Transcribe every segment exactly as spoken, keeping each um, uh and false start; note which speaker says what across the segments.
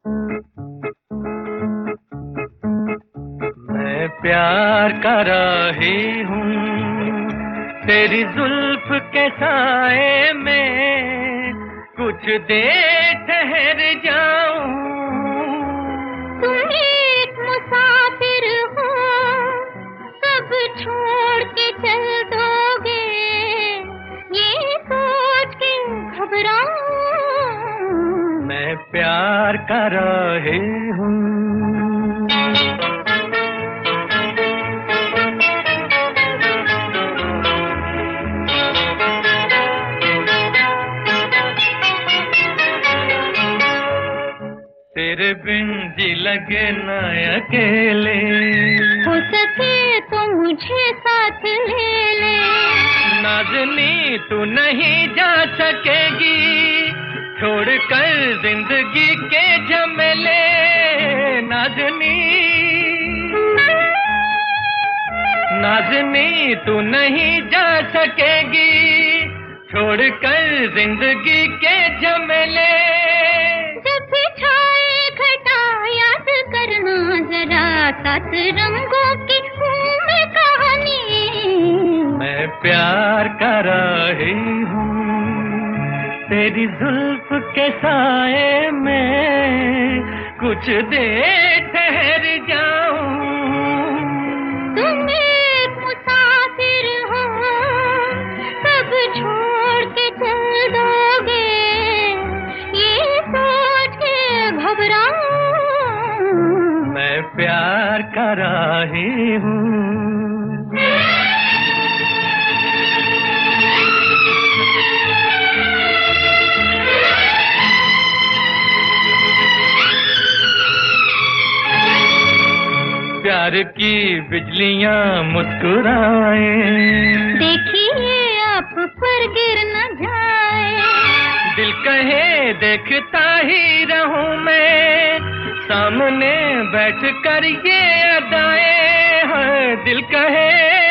Speaker 1: मैं प्यार का राही हूँ तेरी जुल्फ के साए में, कुछ देर ठहर जाऊं।
Speaker 2: तुम एक मुसाफिर हो, कब छोड़ के चल दोगे, ये सोच के घबराऊं।
Speaker 1: मैं प्यार का राही हूँ। तेरे बिन जी लगे न अकेले,
Speaker 2: हो सके तो मुझे साथ ले ले।
Speaker 1: नाज़नी तू नहीं जा सकेगी, छोड़कर जिंदगी के झमेले। नाज़नी नाज़नी तू नहीं जा सकेगी, छोड़कर जिंदगी के झमेले।
Speaker 2: सात रंगों की हूँ मैं कहानी।
Speaker 1: मैं प्यार का राही हूँ तेरी जुल्फ के साए में, कुछ देर ठहर जाऊं।
Speaker 2: तुम एक मुसाफिर हो, कब छोड़ के चल दोगे, ये सोच के घबराऊं।
Speaker 1: मैं प्यार का राही हूँ। प्यार की बिजलियाँ मुस्कुराए,
Speaker 2: देखिए आप पर गिर न जाए।
Speaker 1: दिल कहे देखता ही रहूं मैं, सामने बैठ कर ये अदाएं हैं। दिल कहे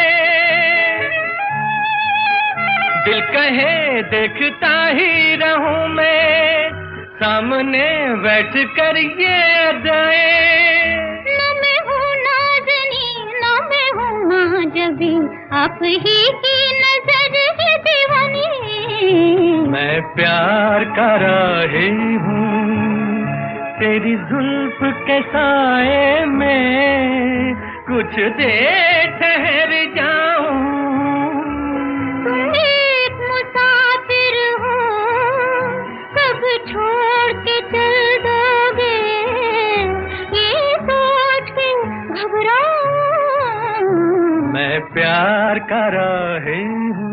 Speaker 1: दिल कहे देखता ही रहूं मैं, सामने बैठ कर ये अदाएं।
Speaker 2: न मैं हूँ नाज़नी, न मैं हूँ माजबी, आप ही की नजर है दीवानी।
Speaker 1: मैं प्यार का राही हूँ तेरी जुल्फ के साए में, कुछ देर ठहर जाऊं।
Speaker 2: तुम एक मुसाफिर हो, कब छोड़ के चल दोगे, ये सोच के घबराऊं।
Speaker 1: मैं प्यार का राही हूँ।